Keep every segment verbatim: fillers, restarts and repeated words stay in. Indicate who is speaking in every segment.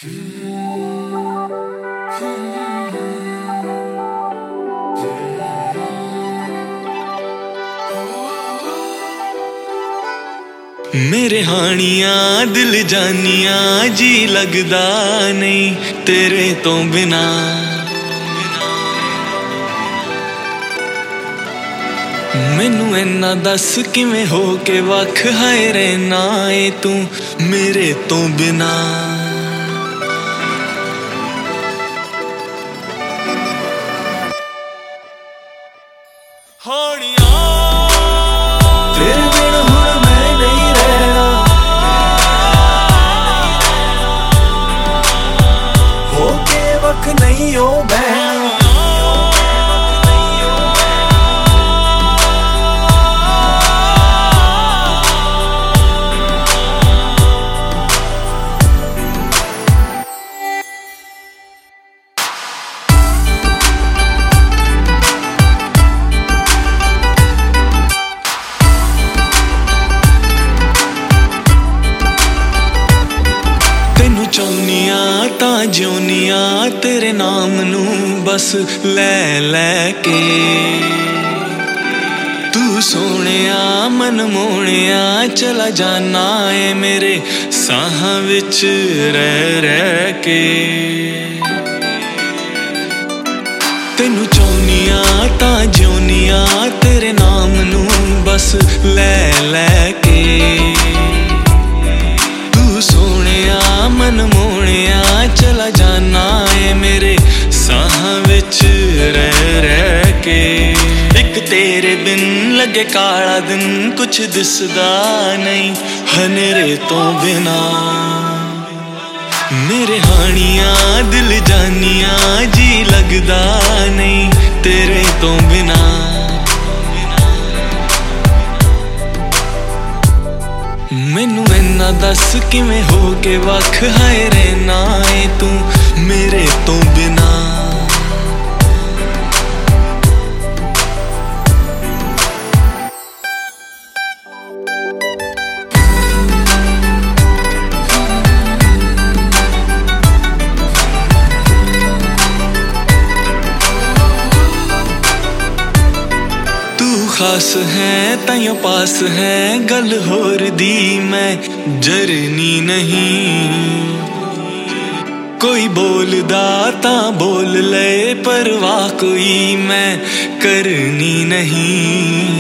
Speaker 1: मेरे हानियां दिल जानियां जी लगदा नहीं तेरे तो बिना। मैनू इन्ना दस किवें हो के वख हाय रहना ए तू मेरे तो बिना। तेरे बिना हुण मैं नहीं रहना, होके वख नहीं हो बहना। चाहुनियां तां जिउनियां तेरे नाम नू बस लै लै के। तू सोहणिया मन मोहणिया चला जाना है मेरे साहां विच रह रह के। तेनू चाहुनियां तां जिउनियां तेरे नाम नू बस लै लै के। मन मोहणिया चला जाना है मेरे साहां विच रह रह के। एक तेरे बिन लगे काला दिन कुछ दिसदा नहीं हनेरे तो बिना। मेरे हानियां दिल जानियां जी लगदा नहीं तेरे तो बिना। मैनू इन्ना दस किवें हो के वख हाय रहना ए तू मेरे तो बिना। खास है ताइयों पास है गल होर दी मैं जरनी नहीं। कोई बोलदा तां बोल ले परवाह कोई मैं करनी नहीं।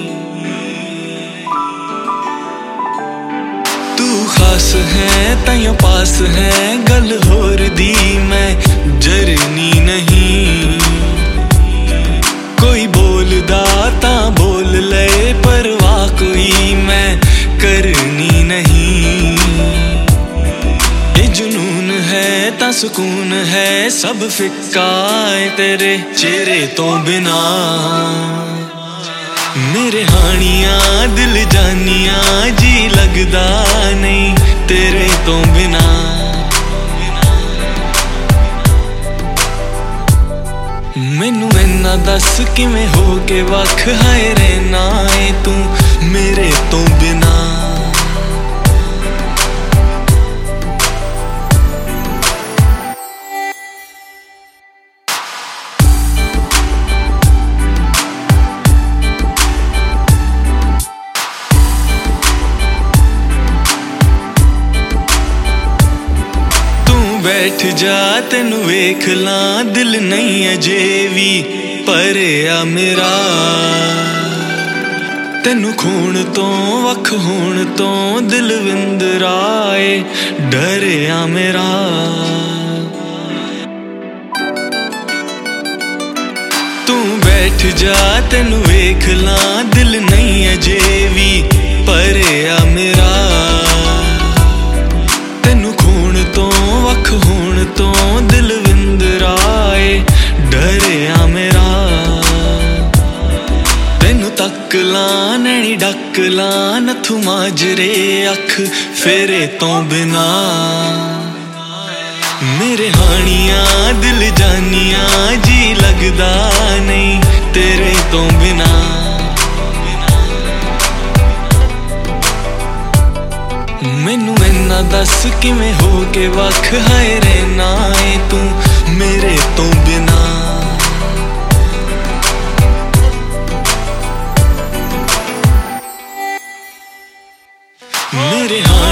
Speaker 1: तू खास है ताइयों पास है गल होर दी मैं जरनी नहीं। कोई बोलदा तां बोल ले परवाह कोई मैं करनी नहीं। ये जुनून है तां सुकून है सब फिक्का है तेरे चेहरे तो बिना। मेरे हानियां दिल जानियां जी लगदा नहीं तेरे तो बिना। मैनू इन्ना दस किवें हो के वख हाय रहना ए तू मेरे तो बिना। बैठ जा तेनू वेख लां दिल नहीं अजे भी भरिया मेरा। तेनू खोण तो वख होण तो दिल विंदराए डरिया मेरा। तू बैठ जा तेनू वेख लां दिल नहीं अजे भी भरिया मेरा। तेनू खोण तो वख होण तो दिल विंदराए डरिया मेरा। तेनू तक ला नैनी डक ला नथू माजरे अख फेरे तो बिना। मेरे हानियां दिल जानियां जी लगदा नहीं तेरे तो बिना। मैनू इन्ना ਤਾਂ ਦੱਸ ਕਿਵੇਂ ਹੋ ਕੇ ਵੱਖ ਹੈ ਰਹਿਣਾ ਏ ਤੂੰ ਮੇਰੇ ਤੋਂ ਬਿਨਾ मेरे हाथ